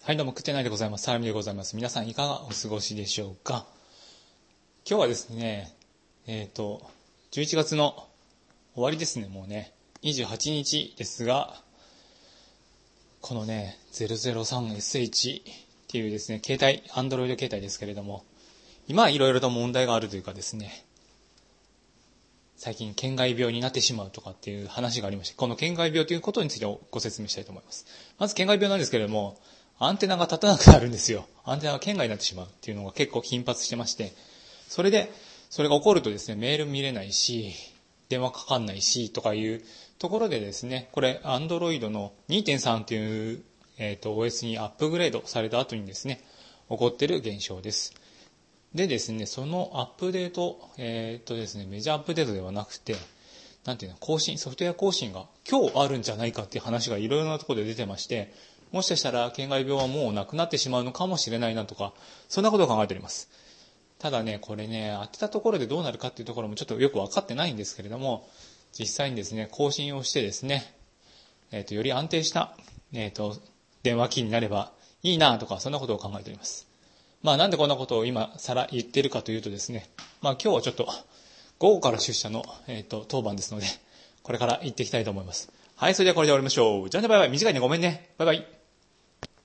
はい、どうも、食ってないでございます。サラミでございます。皆さんいかがお過ごしでしょうか。今日はですね、11月の終わりですね、もうね、28日ですが、このね、003SH っていうですね、携帯、Android 携帯ですけれども、今いろいろと問題があるというかですね、最近県外病になってしまうとかっていう話がありまして、この県外病ということについてご説明したいと思います。まず県外病なんですけれども、アンテナが立たなくなるんですよ。アンテナが圏外になってしまうっていうのが結構頻発してまして、それが起こるとですね、メール見れないし、電話かかんないし、とかいうところでですね、これ、Android の 2.3 っていう、OS にアップグレードされた後にですね、起こっている現象です。でですね、そのアップデート、ですね、メジャーアップデートではなくて、なんていうの、ソフトウェア更新が今日あるんじゃないかっていう話がいろいろなところで出てまして、もしかしたら県外病はもうなくなってしまうのかもしれないなとか、そんなことを考えております。ただね、これね、当てたところでどうなるかっていうところもちょっとよく分かってないんですけれども、実際にですね、更新をしてですね、より安定した、電話機になればいいなとか、そんなことを考えております。なんでこんなことを今更言ってるかというとですね、今日はちょっと午後から出社の、当番ですので、これから行っていきたいと思います。はい、それではこれで終わりましょう。じゃあね、バイバイ。短いね、ごめんね。バイバイ。